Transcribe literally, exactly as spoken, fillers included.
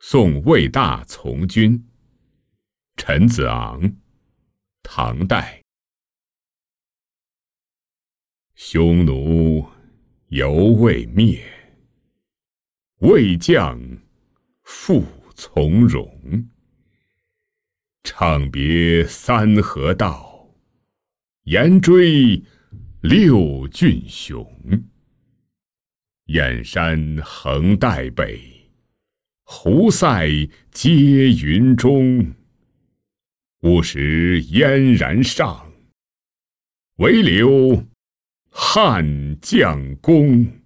送魏大从军。陈子昂，唐代。匈奴犹未灭，魏将复从戎。唱别三河道，延追六郡雄。燕山横带北，胡塞接云中。乌石燕然上，唯留汉将功。